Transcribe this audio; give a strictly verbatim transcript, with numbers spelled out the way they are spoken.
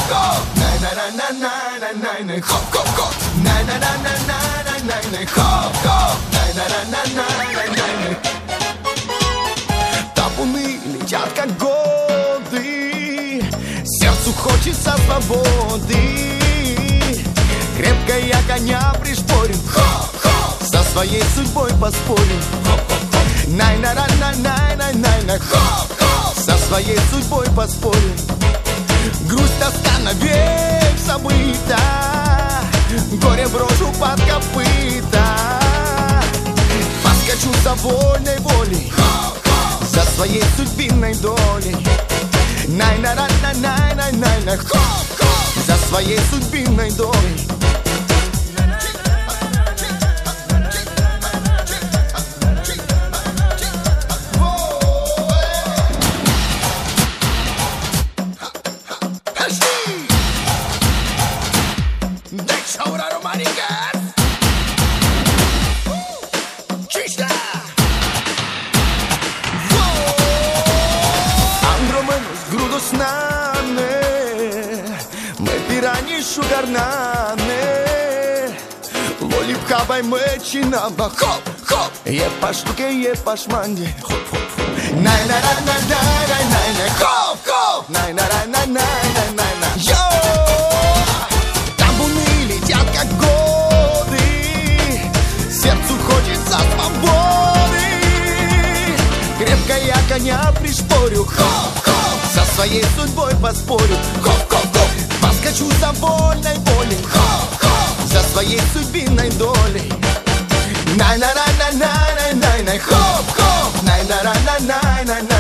хоп, най най най най най най най най хоп, хоп, хоп, най най най най най най най най хоп, хоп, най най най най най най най най. Табуны летят как годы, сердцу хочется свободы. Крепко я коня пришпорим, хоп, хоп, со своей судьбой поспорим, хоп, хоп, хоп, най най най най най най най най хоп, хоп, со своей судьбой поспорим. Грусть, тоска навек забыта, горе брошу под копыта. Поскочу за вольной волей, за своей судьбинной долей. най най най най най най най най хоп, хоп, за своей судьбинной долей. Чинаба, хоп, хоп, е по штуке, е по шманде, хоп, хоп, хоп. най най най най най най най най хоп, хоп, най най най най най най най най. Йо! Табуны летят как годы, сердцу хочется свободы. Крепко я коня пришпорю, хоп, хоп, со своей судьбой поспорю, хоп, хоп, хоп. Поскочу за вольной волей, хоп, хоп, за своей судьбинной долей. най най най най най най най хоп, хоп, най най най най най най.